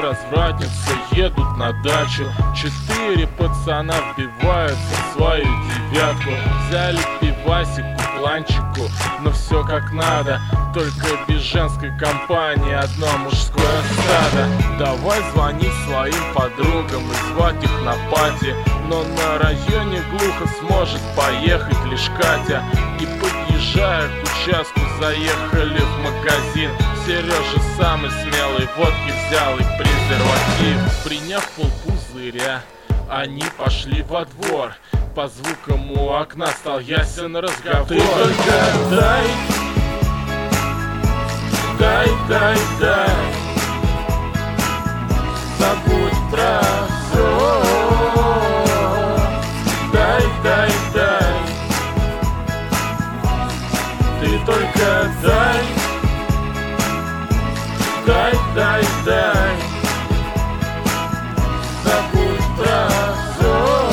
развратницы едут на дачу. 4 пацана вбиваются в свою девятку. Взяли пивасику, планчику, но все как надо, только без женской компании одно мужское стадо. Давай звонить своим подругам и звать их на пати, но на районе глухо сможет поехать лишь Катя. И подъезжая к участку, заехали в магазин. Сережа самый смелый водки взял и презерватив. Приняв полпузыря, они пошли во двор. По звукам у окна стал ясен разговор. Ты только дай, забудь про все. Дай, ты только дай, забудь про все.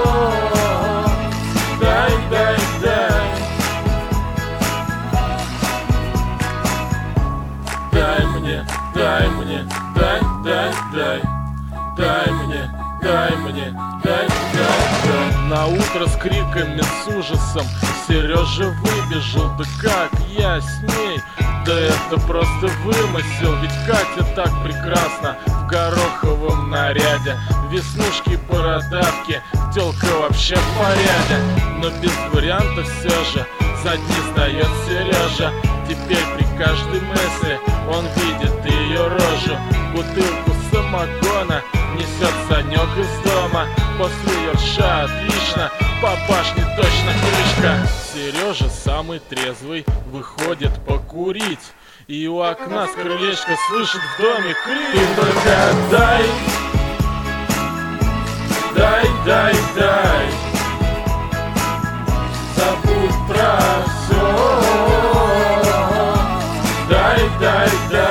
Дай мне, дай. На утро с криками, с ужасом Сережа выбежал. Да как я с ней? Да это просто вымысел, ведь Катя так прекрасна в гороховом наряде. Веснушки, бородавки, тёлка вообще в порядке. Но без вариантов все же задний сдает Сережа. Теперь при каждой мысли он видит ее рожу. Бутылку самогона несет Санек из дома. После ерша отлично, по башне точно крышка. Сережа самый трезвый выходит покурить, и у окна с крылечка слышит в доме крик. Ты только дай, забудь про все. Дай,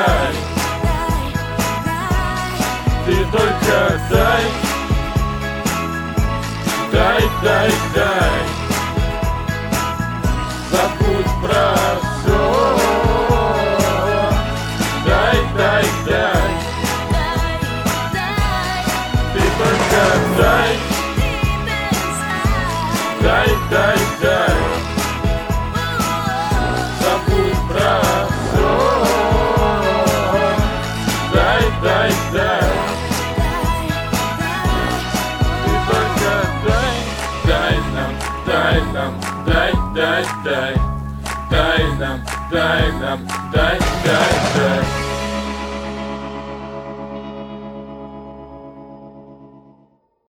ты только дай, забудь про все. Дай, ты только дай, забудь про все. Дай, ты только дай нам, дай нам, дай.